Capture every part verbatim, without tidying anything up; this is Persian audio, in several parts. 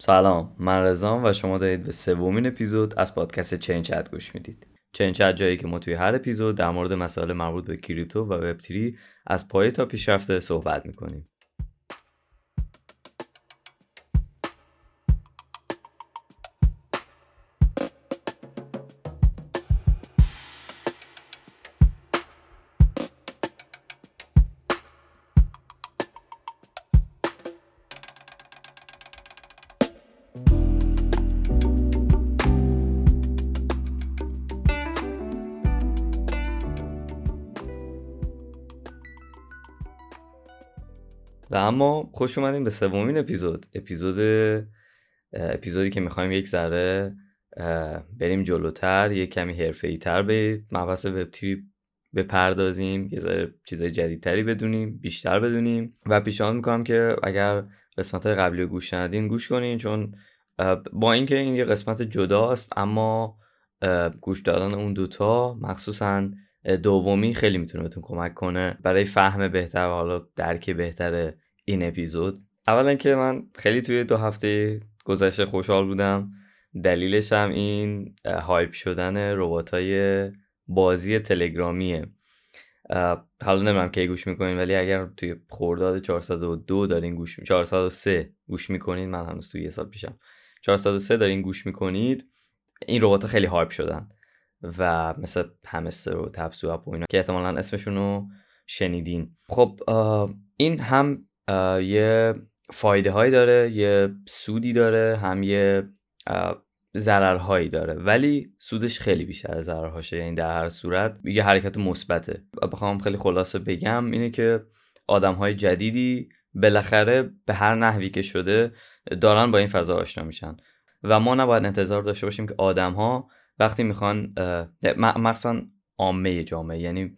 سلام، من رضام و شما دارید به سومین اپیزود از پادکست چین چت گوش میدید. چین چت جایی که ما توی هر اپیزود در مورد مسائل مربوط به کریپتو و وب تری از پایه تا پیشرفته صحبت میکنیم. و اما خوش اومدیم به سومین اپیزود اپیزود اپیزودی که میخوایم یک ذره بریم جلوتر، یک کمی حرفه‌ای تر به مبحث وب تری بپردازیم، یه ذره چیزای جدیدتری بدونیم، بیشتر بدونیم و پیشنهاد میکنم که اگر قسمت‌های قبلی رو گوش ندین گوش کنین، چون با اینکه این یه قسمت جداست اما گوش دادن اون دوتا مخصوصاً دومی خیلی میتونه بهتون کمک کنه برای فهم بهتر و حالا درک بهتر این اپیزود. اولا که من خیلی توی دو هفته گذشته خوشحال بودم، دلیلش هم این هایپ شدن رباتای بازی تلگرامیه. حالا نمیدونم کی گوش میکنین، ولی اگر توی خرداد چهارصد و دو دارین گوش می چهارصد و سه گوش میکنین، من هنوز توی یه سال پیشم چهارصد و سه دارین گوش میکنید، این رباتا خیلی هایپ شدن و مثل همستر و تبسو اپ و اینا که احتمالاً اسمشون رو شنیدین. خب این هم یه فایده هایی داره، یه سودی داره، هم یه ضررهایی داره، ولی سودش خیلی بیشتر از ضررهاشه. یعنی در هر صورت یه حرکت مثبته. بخوام خیلی خلاصه بگم اینه که آدم‌های جدیدی بالاخره به هر نحوی که شده دارن با این فضا آشنا میشن و ما نباید انتظار داشته باشیم که آدم‌ها وقتی میخوان مخصوصا عامه جامعه، یعنی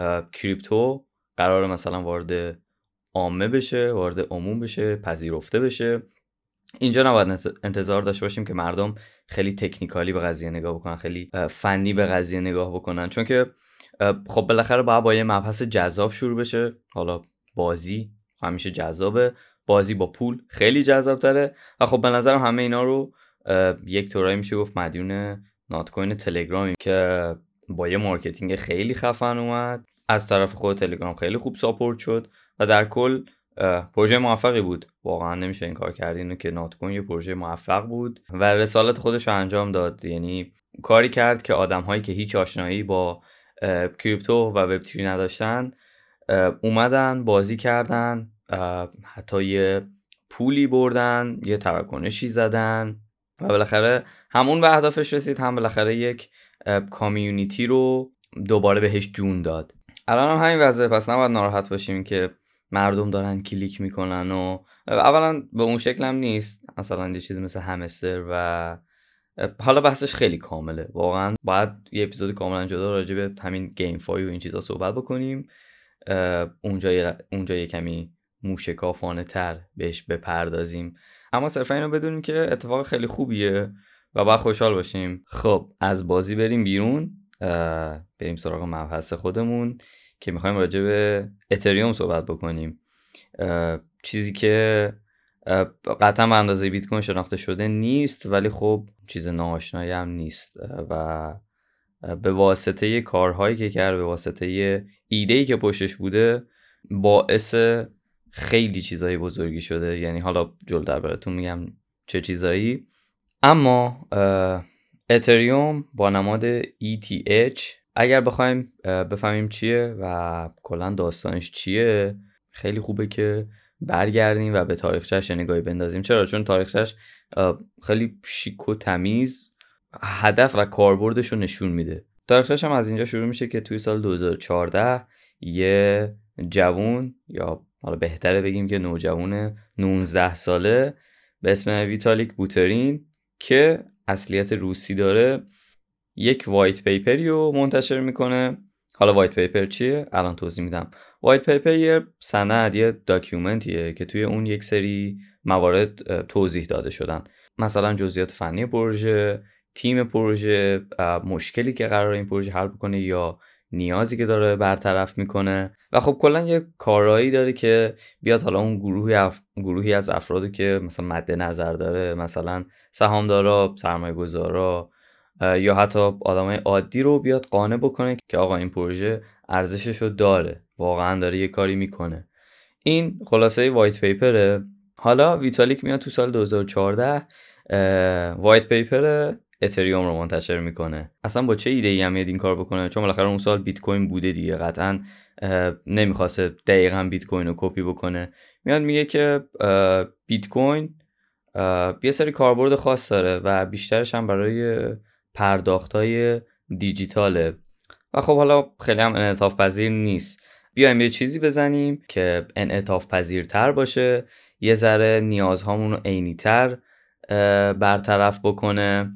کریپتو قراره مثلا وارد عامه بشه، وارد عموم بشه، پذیرفته بشه، اینجا نباید انتظار داشته باشیم که مردم خیلی تکنیکالی به قضیه نگاه بکنن، خیلی فنی به قضیه نگاه بکنن، چون که خب بالاخره باید با یه مبحث جذاب شروع بشه. حالا بازی همیشه جذابه، بازی با پول خیلی جذاب تره و خب به نظرم همه اینا رو یک طورایی میشه گفت مدیون نات کوین تلگرام که با یه مارکتینگ خیلی خفن اومد، از طرف خود تلگرام خیلی خوب ساپورت شد و در کل پروژه موفقی بود. واقعا نمیشه انکار کرد اینو که نات کوین یه پروژه موفق بود و رسالت خودش رو انجام داد. یعنی کاری کرد که آدم‌هایی که هیچ آشنایی با کریپتو و وب تری نداشتن اومدن بازی کردن، حتی یه پولی بردن، یه تراکنشی زدن و بالاخره همون به اهدافش رسید، هم بالاخره یک کامیونیتی رو دوباره بهش جون داد. الان هم همین وضعه، پس نباید ناراحت باشیم که مردم دارن کلیک میکنن و اولا به اون شکل هم نیست، مثلا یه چیز مثل همستر و حالا بحثش خیلی کامله، واقعا باید یه اپیزود کاملا جدا راجع به همین گیم فای و این چیزا صحبت بکنیم، اونجا یه اونجا یه کمی موشکافانه تر بهش بپردازیم، اما صرفا اینو بدونیم که اتفاق خیلی خوبیه و باید خوشحال باشیم. خب از بازی بریم بیرون، بریم سراغ مبحث خودمون که میخوایم راجع به اتریوم صحبت بکنیم، چیزی که قطعا به اندازه بیت کوین شناخته شده نیست، ولی خب چیز ناآشنایی هم نیست و به واسطه کارهایی که کرد، به واسطه ایده‌ای که پشتش بوده، باعث خیلی چیزای بزرگی شده. یعنی حالا جلوتر براتون میگم چه چیزایی. اما اتریوم با نماد ای تی اچ اگر بخوایم بفهمیم چیه و کلا داستانش چیه، خیلی خوبه که برگردیم و به تاریخچه‌اش نگاهی بندازیم. چرا؟ چون تاریخچه‌اش خیلی شیک و تمیز هدف و کاربردش رو نشون میده. تاریخچه‌اش هم از اینجا شروع میشه که توی سال دو هزار و چهارده یه جوون، یا حالا بهتره بگیم که نوجوان نوزده ساله به اسم ویتالیک بوترین که اصلیت روسی داره، یک وایت پیپری رو منتشر میکنه. حالا وایت پیپر چیه؟ الان توضیح میدم. وایت پیپر یه سند، یه داکیومنتیه که توی اون یک سری موارد توضیح داده شدن، مثلا جزئیات فنی پروژه، تیم پروژه، مشکلی که قراره این پروژه حل بکنه یا نیازی که داره برطرف میکنه و خب کلا یه کارایی داره که بیاد حالا اون گروهی اف... گروهی از افرادی که مثلا مد نظر داره، مثلا سهامدارا، سرمایه‌گذارا یا حتی آدمای عادی رو بیاد قانع بکنه که آقا این پروژه ارزششو داره، واقعا داره یه کاری میکنه. این خلاصه وایت پیپره. حالا ویتالیک میاد تو سال دو هزار و چهارده وایت پیپر اتریوم رو منتشر میکنه. اصلا با چه ایده ای هم میاد این کار بکنه؟ چون بالاخره اون سال بیت کوین بوده دیگه، قطعا نمیخواسته دقیقاً بیت کوین رو کپی بکنه. میاد میگه که بیت کوین یه سری کاربرد خاص داره و بیشترش هم برای پرداخت‌های دیجیتاله و خب حالا خیلی هم انعطاف پذیر نیست. بیایم یه چیزی بزنیم که انعطاف پذیرتر باشه، یه ذره نیازهامون رو عینی‌تر برطرف بکنه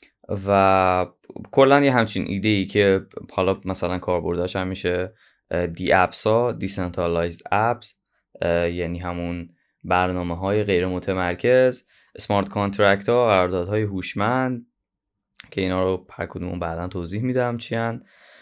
و کلا یه همچین ایده ای که حالا مثلا کاربرداش هم میشه دی اپس ها، دیسنترالایزد اپس، یعنی همون برنامه های غیر متمرکز، اسمارت کانترکت ها، قراردادهای هوشمند که اینا رو هر کدوم بعداً توضیح میدم چی هن،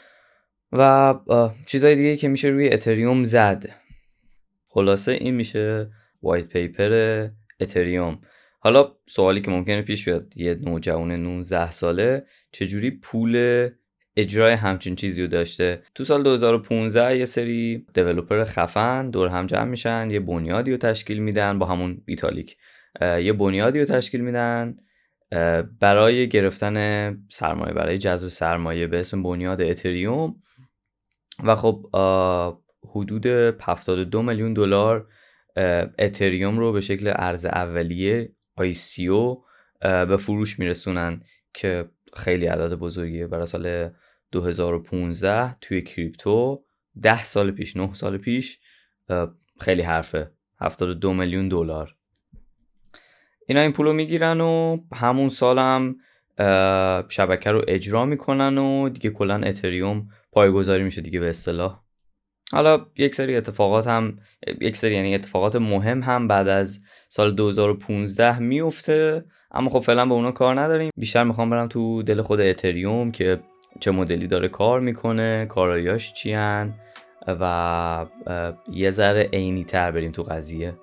و چیزهای دیگه که میشه روی اتریوم زد. خلاصه این میشه وایت پیپر اتریوم. حالا سوالی که ممکنه پیش بیاد، یه نوجوان نوزده ساله چجوری پول اجرای همچین چیزی رو داشته؟ تو سال دو هزار و پانزده یه سری دیولپر خفن دور هم جمع میشن، یه بنیادی رو تشکیل میدن با همون ویتالیک، یه بنیادی رو تشکیل میدن برای گرفتن سرمایه، برای جذب سرمایه به اسم بنیاد اتریوم و خب حدود هفتاد و دو میلیون دلار اتریوم رو به شکل ارز اولیه آی سی او به فروش میرسونن که خیلی عدد بزرگیه برای سال دو هزار و پانزده توی کریپتو. ده سال پیش، نه سال پیش خیلی حرفه. هفتاد و دو میلیون دلار اینا این پولو میگیرن و همون سال هم شبکه رو اجرا میکنن و دیگه کلا اتریوم پایه‌گذاری میشه دیگه به اصطلاح. حالا یک سری اتفاقات هم یک سری یعنی اتفاقات مهم هم بعد از سال دو هزار و پانزده میفته، اما خب فعلا به اونا کار نداریم. بیشتر میخوام برم تو دل خود اتریوم که چه مدلی داره کار میکنه، کاراییاش چی هن و یه ذره عینی تر بریم تو قضیه.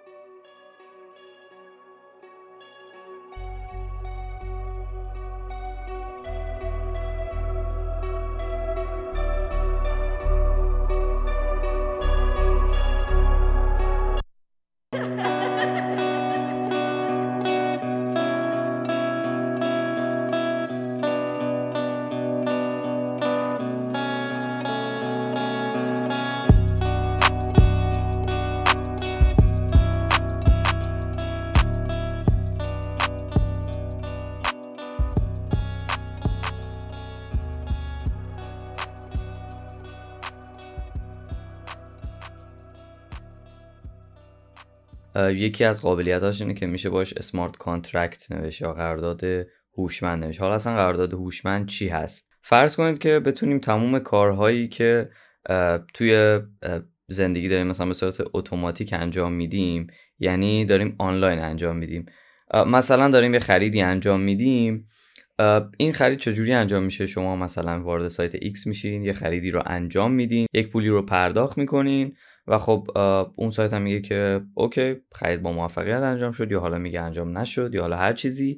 یکی از قابلیتاش اینه که میشه باش اسمارت کانترکت نوشت یا قرارداد هوشمند نوشت. حالا اصلا قرارداد هوشمند چی هست؟ فرض کنید که بتونیم تمام کارهایی که توی زندگی داریم مثلا به صورت اتوماتیک انجام میدیم، یعنی داریم آنلاین انجام میدیم، مثلا داریم یه خریدی انجام میدیم، این خرید چجوری انجام میشه؟ شما مثلا وارد سایت ایکس میشین، یه خریدی رو انجام میدین، یک پولی رو پرداخت میکنین و خب اون سایت هم میگه که اوکی خرید با موفقیت انجام شد، یا حالا میگه انجام نشد، یا حالا هر چیزی،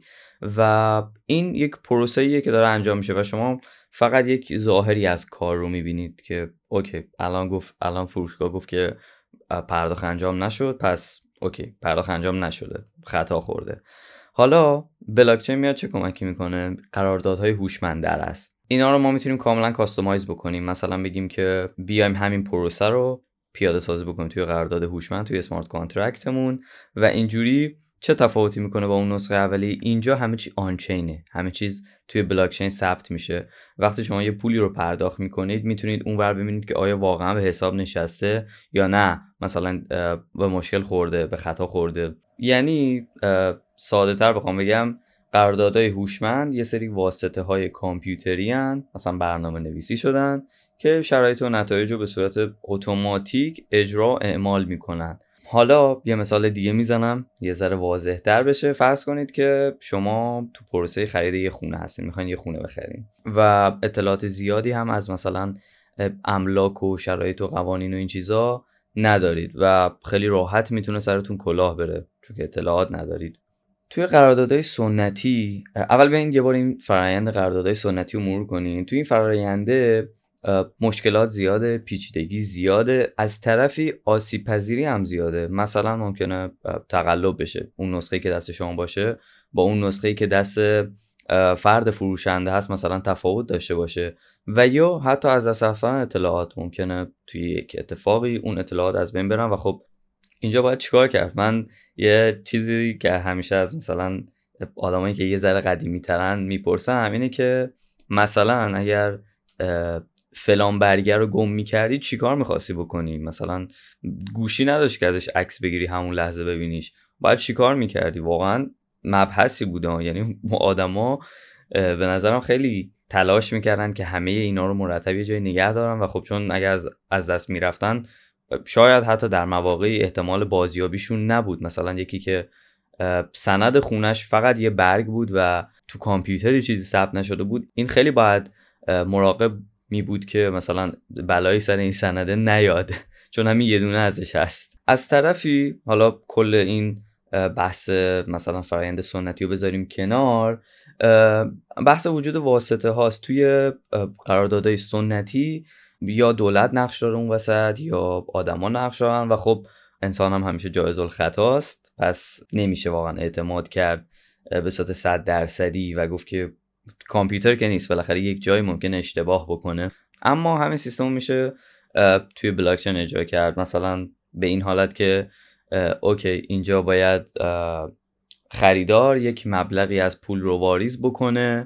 و این یک پروسه‌ایه که داره انجام میشه و شما فقط یک ظاهری از کار رو میبینید که اوکی الان گفت الان فروشگاه گفت که پرداخت انجام نشد، پس اوکی پرداخت انجام نشده، خطا خورده. حالا بلاکچین میاد چه کمکی میکنه؟ قراردادهای هوشمندتر است. اینا رو ما میتونیم کاملا کاستومایز بکنیم. مثلا بگیم که بیایم همین پروسه رو پیاده سازی بکنیم توی قرارداد هوشمند، توی اسمارت کانترکتمون، و اینجوری چه تفاوتی میکنه با اون نسخه اولی؟ اینجا همه چی آنچینه، همه چیز توی بلاکچین ثبت میشه. وقتی شما یه پولی رو پرداخت میکنید میتونید اونور ببینید که آیا واقعا به حساب نشسته یا نه، مثلا به مشکل خورده، به خطا خورده. یعنی ساده تر بخوام بگم، قراردادهای هوشمند یه سری واسطه های کامپیوتری هن، مثلا برنامه نویسی شدن که شرایط و نتایج رو به صورت اتوماتیک اجرا و اعمال میکنن. حالا یه مثال دیگه میزنم یه ذره واضح تر بشه. فرض کنید که شما تو پروسه خرید یه خونه هستین، میخواین یه خونه بخرین و اطلاعات زیادی هم از مثلا املاک و شرایط و قوانین و این چیزا ندارید و خیلی راحت میتونه سرتون کلاه بره چون که اطلاعات ندارید. توی قراردادهای سنتی، اول بیاین یه بار این فرآیند قراردادهای سنتی رو مرور کنین. توی این فراینده مشکلات زیاده، پیچیدگی زیاده، از طرفی آسیب پذیری هم زیاده. مثلا ممکنه تقلب بشه، اون نسخه‌ای که دست شما باشه با اون نسخه‌ای که دست فرد فروشنده هست مثلا تفاوت داشته باشه و یا حتی از دست رفتن اطلاعات ممکنه توی یک اتفاقی اون اطلاعات از بین برن و خب اینجا باید چیکار کرد؟ من یه چیزی که همیشه از مثلا آدمایی که یه ذره قدیمی ترن میپرسم اینه که مثلا اگر فلان برگر رو گم میکردی چی کار میخواستی بکنی؟ مثلا گوشی نداشت که ازش عکس بگیری همون لحظه ببینیش، باید چی کار میکردی؟ واقعا مبحثی بوده. یعنی آدما به نظرم خیلی تلاش میکردن که همه اینا رو مرتب یه جای نگه دارن و خب چون اگر از, از دست میرفتن شاید حتی در مواقعی احتمال بازیابیشون نبود. مثلا یکی که سند خونش فقط یه برگ بود و تو کامپیوتری چیزی ثبت نشده بود، این خیلی باید مراقب می بود که مثلا بلایی سر این سنده نیاد چون همین یه دونه ازش هست. از طرفی حالا کل این بحث مثلا فرآیند سنتی رو بذاریم کنار، بحث وجود واسطه هاست. توی قراردادهای سنتی یا دولت نقش داره اون وسط یا آدما نقش دارن و خب انسان هم همیشه جایز الخطاست، پس نمیشه واقعا اعتماد کرد به صورت صد درصدی و گفت که کامپیوتر که نیست، بالاخره یک جایی ممکنه اشتباه بکنه. اما همین سیستم میشه توی بلاکچین اجرا کرد، مثلا به این حالت که اوکی اینجا باید خریدار یک مبلغی از پول رو واریز بکنه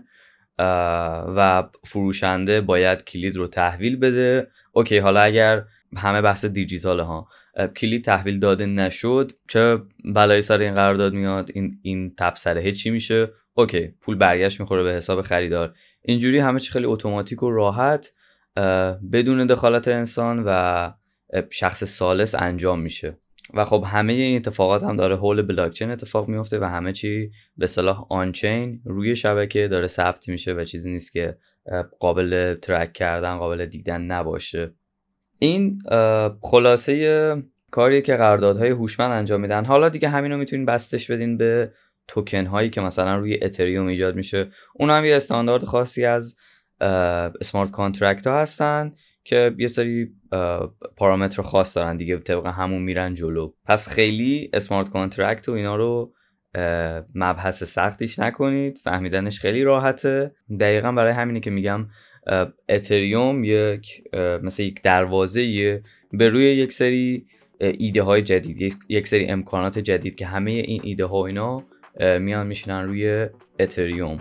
و فروشنده باید کلید رو تحویل بده. اوکی حالا اگر همه بحث دیجیتاله ها، کلید تحویل داده نشد چه بلایی سر این قرارداد میاد؟ این این تبصره چی میشه؟ اوکی پول برگشت میخوره به حساب خریدار. اینجوری همه چی خیلی اتوماتیک و راحت بدون دخالت انسان و شخص ثالث انجام میشه و خب همه این اتفاقات هم داره حول بلاکچین اتفاق میفته و همه چی به اصطلاح آن چین روی شبکه داره ثبت میشه و چیزی نیست که قابل ترک کردن، قابل دیدن نباشه. این خلاصه کاریه که قراردادهای هوشمند انجام میدن. حالا دیگه همینو میتونین بستش بدین به توکن هایی که مثلا روی اتریوم ایجاد میشه. اون هم یه استاندارد خاصی از اسمارت کانترکت ها هستن که یه سری پارامتر خاص دارن دیگه، طبق همون میرن جلو. پس خیلی اسمارت کانترکت و اینا رو مبحث سختیش نکنید، فهمیدنش خیلی راحته. دقیقا برای همینه که میگم اتریوم یک مثل یک دروازه به روی یک سری ایده های جدید، یک سری امکانات جدید که همه این ایده ها اینا میان میشینن روی اتریوم.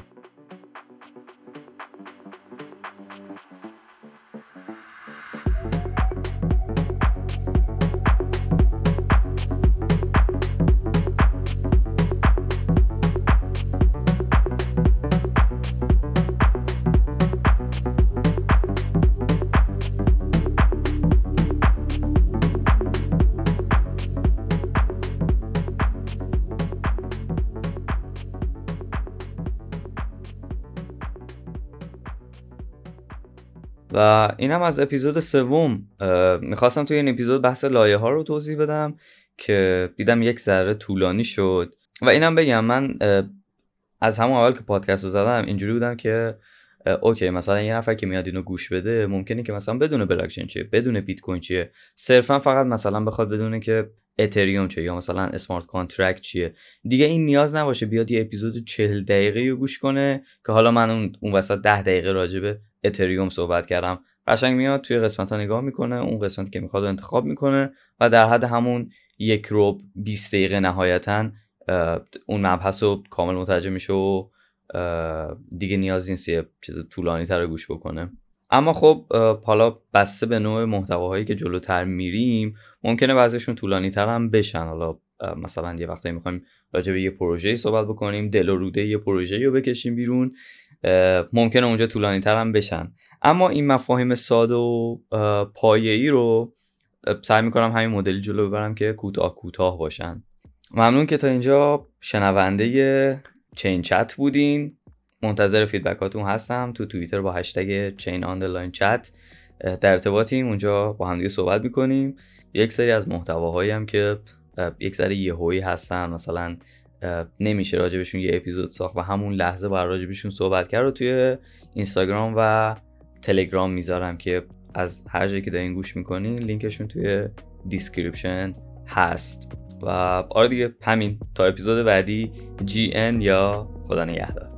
و اینم از اپیزود سوم. میخواستم توی این اپیزود بحث لایه ها رو توضیح بدم که دیدم یک ذره طولانی شد و اینم بگم من از همون اول که پادکست رو زدم اینجوری بودم که اوکی مثلا یه نفر که میاد اینو گوش بده ممکنه که مثلا بدون بلاکچین چیه، بدون بیت کوین چیه، صرفا فقط مثلا بخواد بدونه که اتریوم چیه یا مثلا اسمارت کانترکت چیه. دیگه این نیاز نباشه بیاد یه اپیزود چهل دقیقه‌ای رو گوش کنه که حالا من اون اون وسط ده دقیقه راجع به اتریوم صحبت کردم. قشنگ میاد توی قسمت‌ها نگاه میکنه، اون قسمتی که میخواد رو انتخاب میکنه و در حد همون یک ربع بیست دقیقه نهایتاً اون مبحث رو کامل متوجه میشه و دیگه نیاز نیست یه چیز طولانی تر گوش بکنه. اما خب حالا بسته به نوع محتواهایی که جلوتر میریم ممکنه بعضیشون طولانی تر هم بشن. حالا مثلا یه وقتایی میخوایم راجع به یه پروژه‌ای صحبت بکنیم، دل و روده یه پروژه‌ای رو بکشیم بیرون، ممکنه اونجا طولانی تر هم بشن. اما این مفاهیم ساده و پایه‌ای رو سعی میکنم همین مدلی جلو ببرم که کوتاه کوتاه باشن. ممنون که تا اینجا شنونده چین چت بودین. منتظر فیدبکاتون هستم. تو توییتر با هشتگ چین آندرلاین چت در ارتباطیم، اونجا با هم دیگه صحبت میکنیم. یک سری از محتواهایی هم که یک سری یهویی هستن، مثلا نمیشه راجبشون یه اپیزود ساخت و همون لحظه باید راجبشون صحبت کرد، رو توی اینستاگرام و تلگرام میذارم که از هر جایی که دارین گوش میکنین لینکشون توی دیسکریپشن هست. و آره دیگه همین، تا اپیزود بعدی، جی ان یا خدا نگهدار.